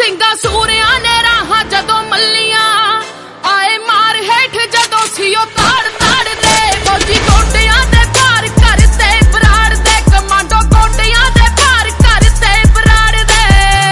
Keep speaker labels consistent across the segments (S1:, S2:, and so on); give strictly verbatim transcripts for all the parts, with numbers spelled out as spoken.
S1: ਸਿੰਘਾਂ ਸੂਰਿਆਂ ਨੇ ਰਾਹਾਂ ਜਦੋਂ ਮੱਲੀਆਂ ਆਏ ਮਾਰ ਹੇਠ ਜਦੋਂ ਸੀ ਉਹ ਤਾੜ ਤਾੜ ਦੇ ਫੌਜੀ ਗੋਡਿਆਂ ਦੇ ਭਾਰ ਕਰਤੇ ਬਰਾੜ ਦੇ ਕਮਾਂਡੋ ਗੋਡਿਆਂ ਦੇ ਭਾਰ ਕਰਤੇ ਬਰਾੜ ਦੇ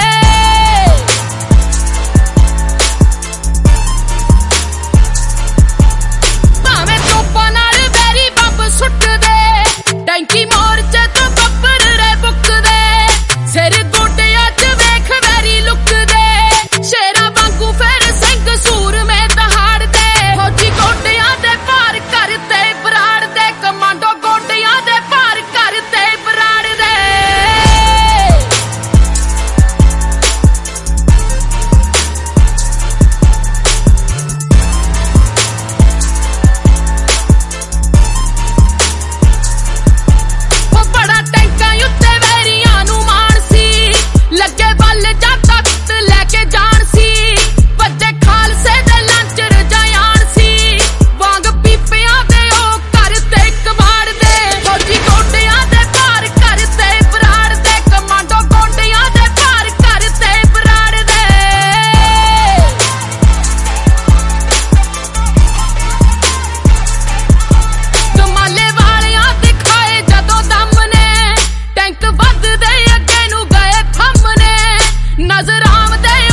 S1: ਭਾਵੇਂ ਚੋਪਾਂ ਨਾਲ ਬੈਰੀ ਬੰਬ ਸੁੱਟਦੇ ਟੈਂਕੀ ਮੋਰਚੇ ਤੋਂ ਬੱਬਰ ਰੇ ਬੁੱਕਦੇ ਸਿਰ ਗੋਡਿਆਂ 'ਚ ਵੇਖ ਵੈਰੀ ਲੁੱਕਦੇ ਸ਼ੇਰਾਂ ਵਾਂਗੂ ਫਿਰ ਸਿੰਘ ਸੂਰਮੇ ਦਹਾੜਦੇ ਫੌਜੀ ਗੋਡਿਆਂ ਦੇ ਭਾਰ ਕਰਤੇ ਬਰਾੜ ਦੇ ਕਮਾਂਡੋ ਗੋਡਿਆਂ ਦੇ ਭਾਰ ਕਰਤੇ ਬਰਾੜ ਦੇ ਉਹ ਬੜਾ ਟੈਂਕਾਂ ਉੱਤੇ ਵੈਰੀਆਂ ਨੂੰ ਮਾਣ ਸੀ ਲੱਗੇ ਵੱਲ ਜਾਂ ਤਖਤ ਲੈ ਕੇ ਜਾਣ ਸੀ ਵੱਜੇ ਖਾਲਸੇ ਦੇ ਲਾਂਚਰ ਜਾਣ ਸੀ ਵਾਂਗ ਪੀਪਿਆਂ ਦੇ ਉਹ ਕਰਤੇ ਕਬਾੜ ਦੇ ਫੌਜੀ ਗੋਡਿਆਂ ਦੇ ਭਾਰ ਕਰਤੇ ਬਰਾੜ ਦੇ ਕਮਾਂਡੋ ਗੋਡਿਆਂ ਦੇ ਭਾਰ ਕਰਤੇ ਬਰਾੜ ਦੇ ਕਮਾਲੇ ਵਾਲਿਆਂ ਦਿਖਾਏ ਜਦੋਂ ਦਮ ਨੇ ਟੈਂਕ ਵੱਧਦੇ ਅੱਗੇ ਨੂੰ ਗਏ ਥੰਮ ਨੇ ਨਜ਼ਰ ਆਉਂਦੇ